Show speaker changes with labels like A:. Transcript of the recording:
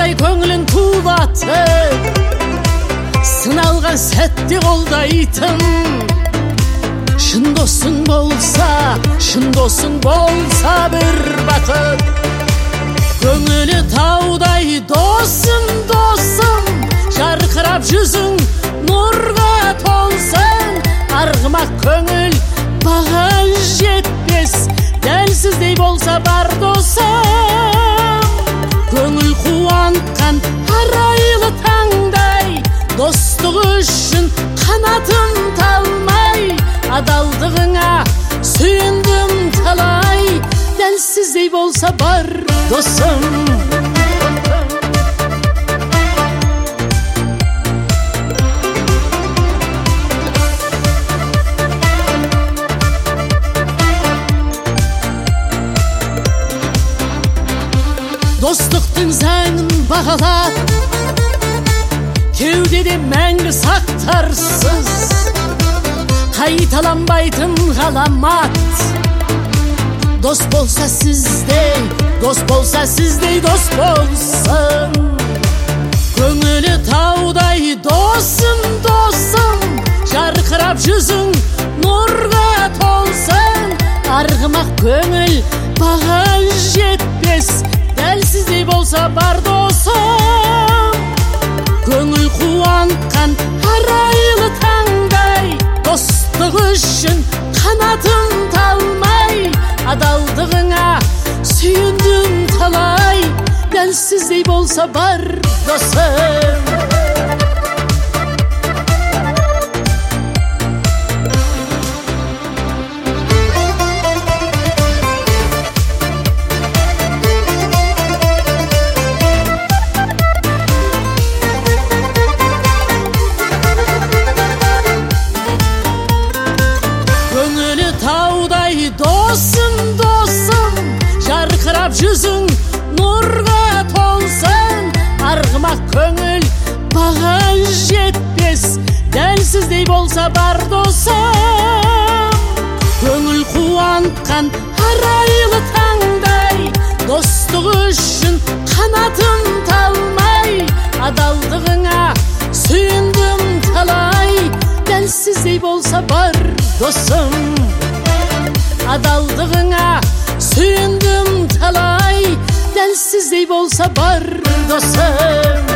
A: таудай көңілін тулатып, сыналған сәтте қолдайтын. Шын досың болса бір бақыт. Көңілі таудай досым, жарқырап жүзің нұрға толсын. Арғымақ көңіл баға жетпес, дәлсіздей болса бар досым. Көңіл қуантқан арайлы таңдай, достық үшін қанатын талмай, адалдығыңа сүйіндім талай, дәлсіздей болса бар досым. Достықтың заңын бағалап, кеудеде мәңгі сақтарсыз, қайталанбайтын ғаламат. Дос болса сіздей дос болсын. Көңілі таудай досым, жарқырап жүзің нұрға толсын. Арғымақ көңіл баға жетпес, дәлсіздей болса бар досым. Көңіл қуантқан арайлы таңдай, достық үшін қанатын талмай, адалдығыңа сүйіндім талай, дәлсіздей болса бар досым. Досым, жарқырап жүзің нұрға толсын. Арғымақ көңіл баға жетпес, дәлсіздей болса бар досым. Көңіл қуантқан арайлы таңдай, достық үшін қанатын талмай, адалдығыңа сүйіндім талай, дәлсіздей болса бар досым. Адалдығыңа сүйіндім талай, дәлсіздей болса бар досым.